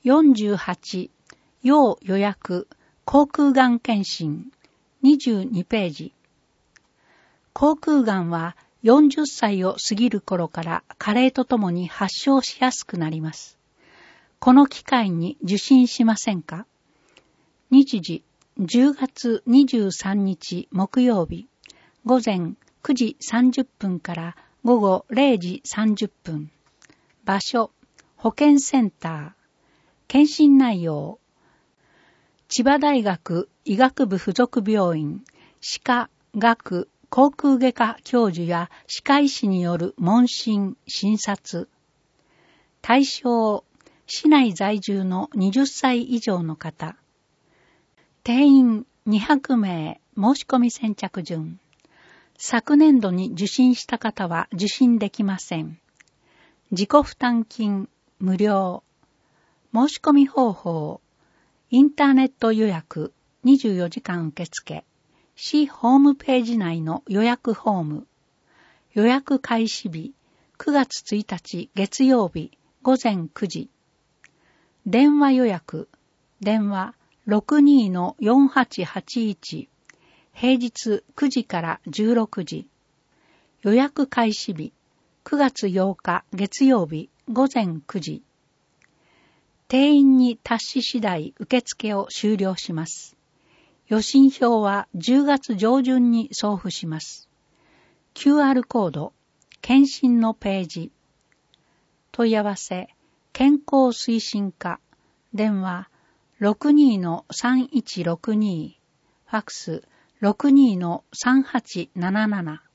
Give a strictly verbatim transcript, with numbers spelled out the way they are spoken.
よんじゅうはち、要予約、口腔がん検診、にじゅうにページ。口腔がんはよんじゅっさいを過ぎる頃から加齢とともに発症しやすくなります。この機会に受診しませんか？日時、じゅうがつにじゅうさんにち木曜日、午前くじさんじゅっぷんから午後れいじさんじゅっぷん。場所、保健センター。検診内容、千葉大学医学部附属病院、歯科、学、口腔外科教授や歯科医師による問診、診察。対象、市内在住のはたち以上の方。定員にひゃくめい、申し込み先着順。昨年度に受診した方は受診できません。自己負担金、無料。申し込み方法、インターネット予約、にじゅうよじかん受付、市ホームページ内の予約フォーム、予約開始日、くがつついたち月曜日、午前くじ。電話予約、電話 ろくにーのよんはちはちいち、平日くじからじゅうろくじ。予約開始日、くがつようか月曜日、午前くじ。定員に達し次第受付を終了します。予診票はじゅうがつじょうじゅんに送付します。キューアール コード、検診のページ。問い合わせ、健康推進課、電話 ろくにーのさんいちろくに、ファックス ろくにーのさんはちなななな。